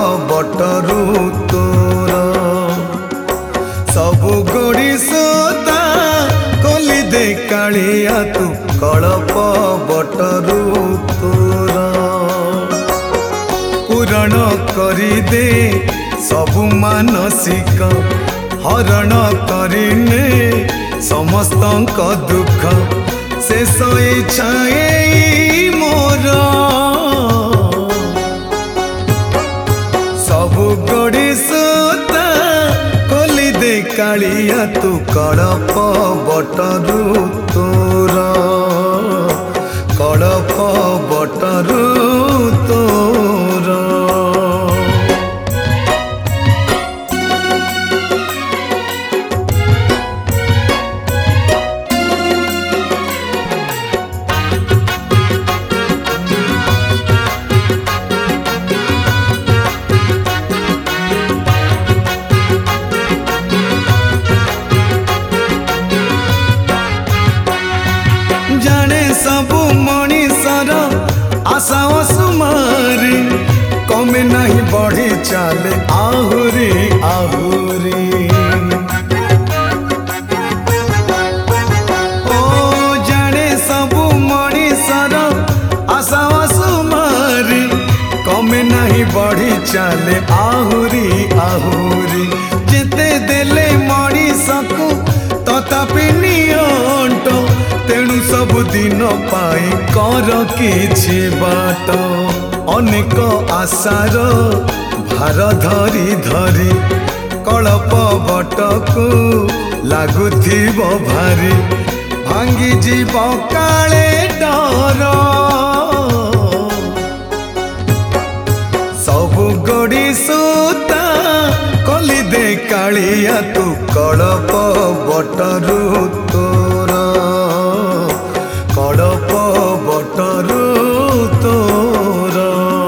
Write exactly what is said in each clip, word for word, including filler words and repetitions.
बटरू तोर सबु गोड़ीसोता कली दे कालिया तू कड़प बटरू तोर पूरण करी दे सबु मानसिक हरण करिने समस्त दुख शेष इच्छा मोर सबु गोड़ीसोता कली दे कालिया तू कड़प बटरू तोर कड़प बटरू तोर जाने सबु मनीषर आशा असुमारी कमे नहीं बढ़ी चाले आहुरी आहुरी ओ जाने सबु मनीषर आशा असुमारी कमे नहीं बढ़ी चाले आहुरी आहुरी जेते देले मनीषकु तथापि नियंट तेणु सबु दिन पाई कर किछि बाट अनेक आशार भार धरी धरी कलप बटकु लागुथिब भारी भांगी जीव काले डर सबु गोड़ीसोता कली दे कालिया तू कलप बटरू तोर कड़प बटरू तोर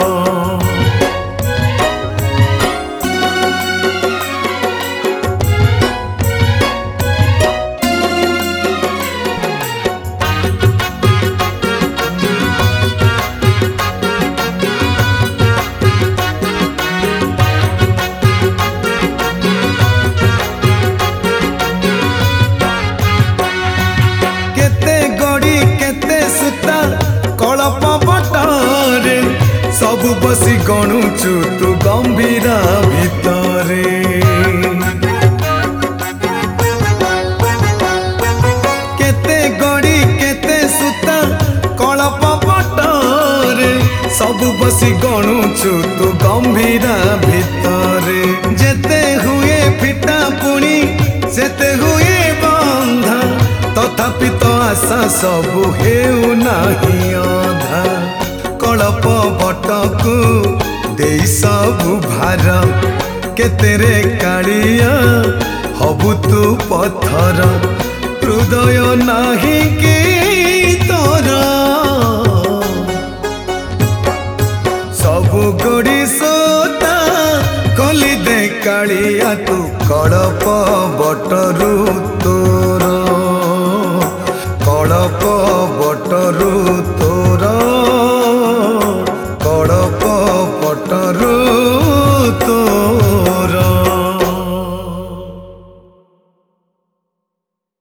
कलप बटरे सबु बसी गणुचु तू गंभीरा भितरे केते गड़ी केते सुता कलप बटरे सबु बसी गणुचु तू गंभीरा भितरे जेते हुए फिटा पुणी सेते हुए बंधा तथापि तो आशा सबु हेउ नाही अधा कलप बटकु देई सबु भार केतेरे कालिया हबु तू पत्थर हृदय नाही कि तोर सबु गोड़ीसोता कली दे कालिया तू कड़प बटरू